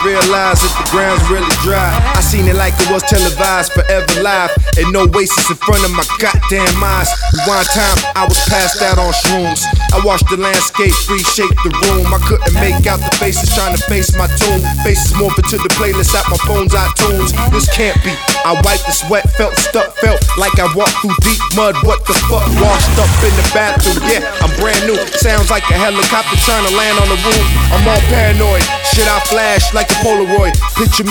realize that the ground's really dry. I seen it like it was televised, forever live, and no oasis in front of my goddamn eyes. Rewind time, I was passed out on shrooms. I watched the landscape reshape the room. I couldn't make out the faces trying to face my tune. Faces morphing to the playlist at my phone's iTunes. This can't be. I wiped the sweat, felt stuck, felt like I walked through deep mud. What the fuck? Washed up in the bathroom. Yeah, I'm brand new. Sounds like a helicopter trying to land on the roof. I'm all paranoid. Shit, I flash like a Polaroid. Picture